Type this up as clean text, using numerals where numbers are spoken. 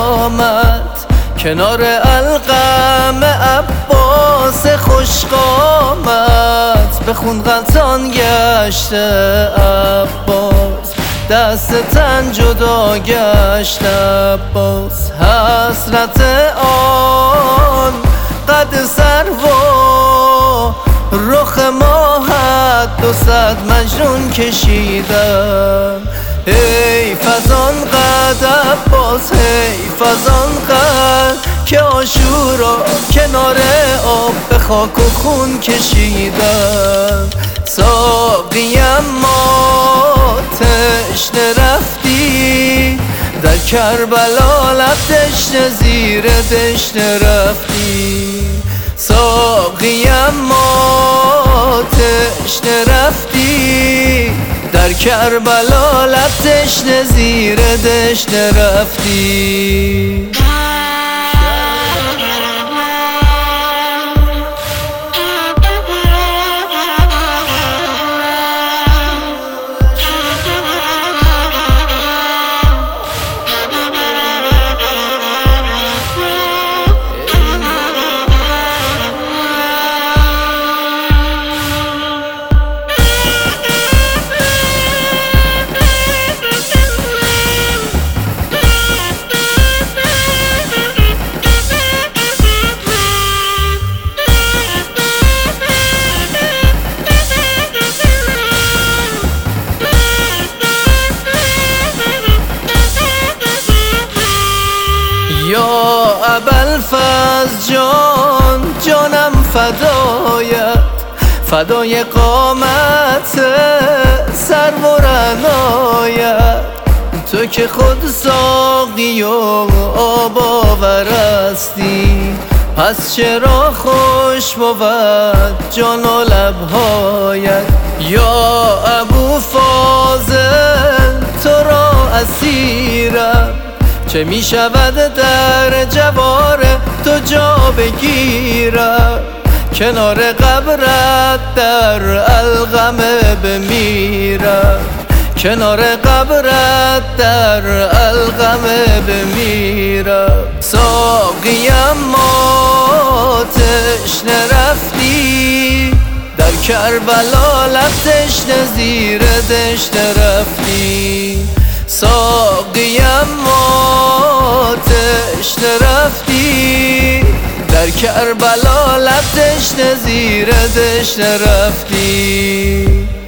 آمد کنار القم عباس خوش قامت، به خون غلطان گشته عباس، دست تن جدا گشت عباس. حسرت آن قد سروا رخ ماهت 200 مجنون کشیدن. حیف از آن قد عباس، حیف از آن قد که عاشورا کنار آب به خاک و خون کشیدن. ساقیم ما تشنه رفتی در کربلا، لب تشنه زیر دشنه رفتی. ساقیم ما تشنه رفتی در کربلا، لب تشنه زیر دشنه رفتی. یا ابوالفضل جان، جانم فدایت، فدای قامت سرو و رعنایت. تو که خود ساقی و آب آورستی، پس چرا خوش بود جان و لبهایت. یا ابوالفضل تو را اسیرم، چه می شود در جوار تو جا بگیرم. کنار قبرت در القم بمیرم، کنار قبرت در القم بمیرم. ساقیم ما تشنه رفتی در کربلا، لب تشنه زیر دشنه رفتی. ساقیم ما تشنه رفتی در کربلا، لب تشنه زیر دشنه رفتی.